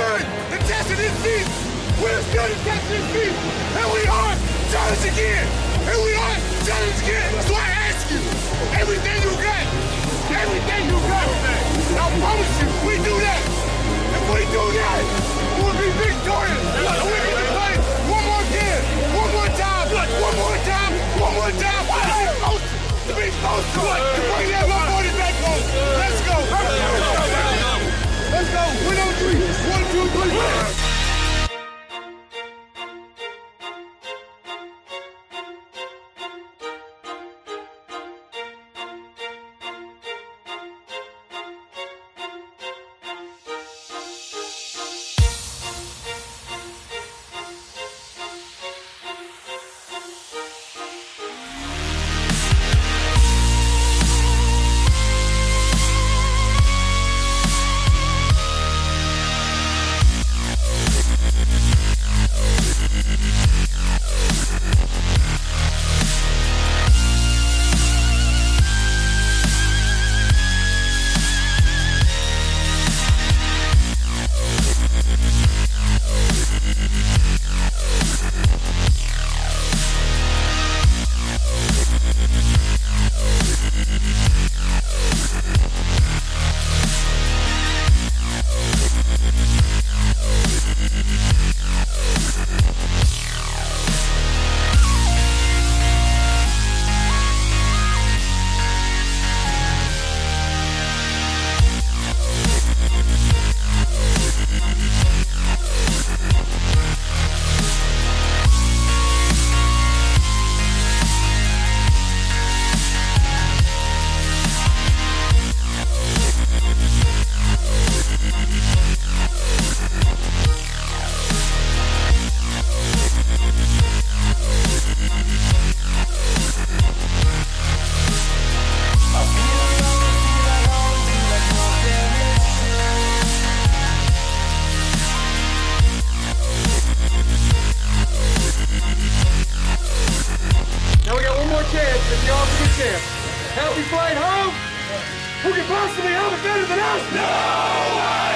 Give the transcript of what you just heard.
stood the test of this season. We have stood the test of this season. And we are challenged again. And we are challenged again. So I ask you, everything you got, I promise you, we do that. If we do that, we'll be victorious. And we need to play one more game, one more time. To be close to bring that one body back home. Let's go. Let's go. 1 on 3. 1, 2, 3. Happy flight home? Who could possibly have it better than us? No one!